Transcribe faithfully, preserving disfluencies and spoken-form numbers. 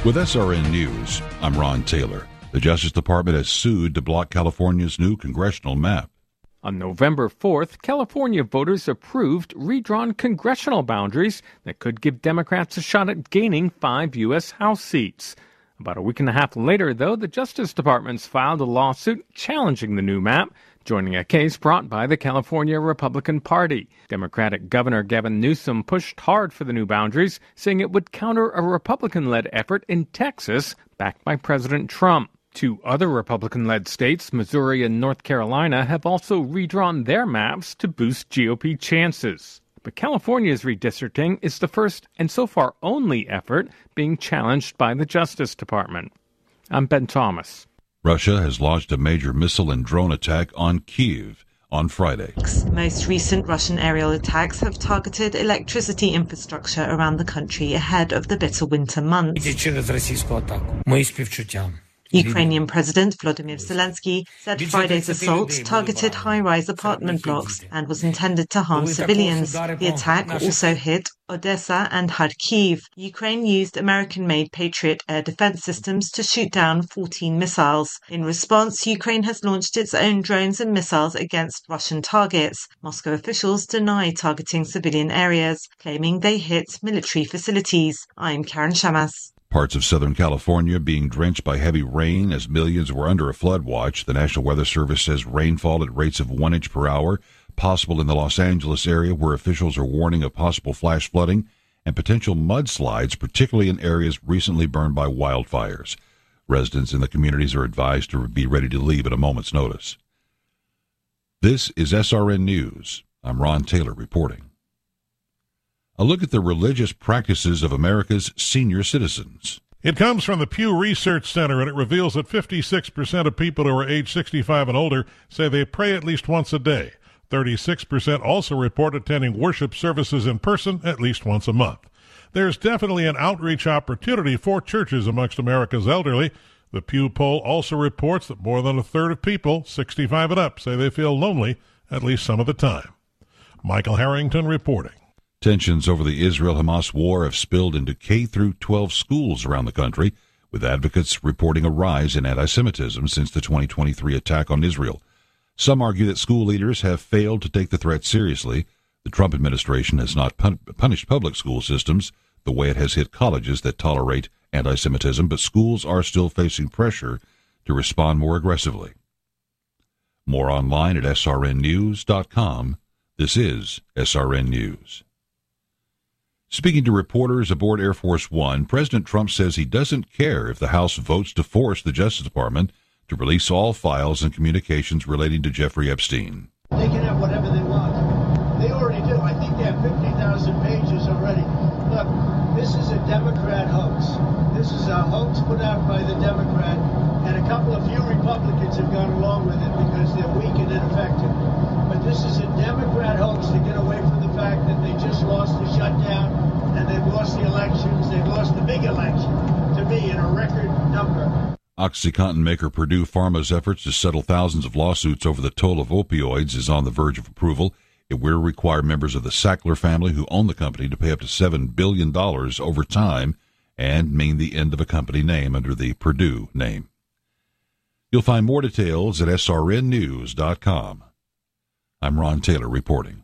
With S R N News, I'm Ron Taylor. The Justice Department has sued to block California's new congressional map. On November fourth, California voters approved redrawn congressional boundaries that could give Democrats a shot at gaining five U S House seats. About a week and a half later, though, the Justice Department's filed a lawsuit challenging the new map, joining a case brought by the California Republican Party. Democratic Governor Gavin Newsom pushed hard for the new boundaries, saying it would counter a Republican-led effort in Texas, backed by President Trump. Two other Republican-led states, Missouri and North Carolina, have also redrawn their maps to boost G O P chances. But California's redistricting is the first and so far only effort being challenged by the Justice Department. I'm Ben Thomas. Russia has launched a major missile and drone attack on Kyiv on Friday. Most recent Russian aerial attacks have targeted electricity infrastructure around the country ahead of the bitter winter months. Ukrainian President Volodymyr Zelensky said Friday's assault targeted high-rise apartment blocks and was intended to harm civilians. The attack also hit Odessa and Kharkiv. Ukraine used American-made Patriot air defense systems to shoot down fourteen missiles. In response, Ukraine has launched its own drones and missiles against Russian targets. Moscow officials deny targeting civilian areas, claiming they hit military facilities. I'm Karen Shamas. Parts of Southern California being drenched by heavy rain as millions were under a flood watch. The National Weather Service says rainfall at rates of one inch per hour possible in the Los Angeles area, where officials are warning of possible flash flooding and potential mudslides, particularly in areas recently burned by wildfires. Residents in the communities are advised to be ready to leave at a moment's notice. This is S R N News. I'm Ron Taylor reporting. A look at the religious practices of America's senior citizens. It comes from the Pew Research Center, and it reveals that fifty-six percent of people who are age sixty-five and older say they pray at least once a day. thirty-six percent also report attending worship services in person at least once a month. There's definitely an outreach opportunity for churches amongst America's elderly. The Pew poll also reports that more than a third of people sixty-five and up say they feel lonely at least some of the time. Michael Harrington reporting. Tensions over the Israel-Hamas war have spilled into K through twelve schools around the country, with advocates reporting a rise in anti-Semitism since the twenty twenty-three attack on Israel. Some argue that school leaders have failed to take the threat seriously. The Trump administration has not pun- punished public school systems the way it has hit colleges that tolerate anti-Semitism, but schools are still facing pressure to respond more aggressively. More online at S R N news dot com. This is S R N News. Speaking to reporters aboard Air Force One, President Trump says he doesn't care if the House votes to force the Justice Department to release all files and communications relating to Jeffrey Epstein. They can have whatever they want. They already do. I think they have fifty thousand pages already. Look, this is a Democrat hoax. This is a hoax put out by the Democrat, and a couple of few Republicans have gone along with it because they're weak and ineffective. But this is a Democrat hoax to get away from the fact that they just lost the shutdown and they've lost the elections. They've lost the big election, to me, in a record number. OxyContin maker Purdue Pharma's efforts to settle thousands of lawsuits over the toll of opioids is on the verge of approval. It will require members of the Sackler family who own the company to pay up to seven billion dollars over time and mean the end of a company name under the Purdue name. You'll find more details at S R N news dot com. I'm Ron Taylor reporting.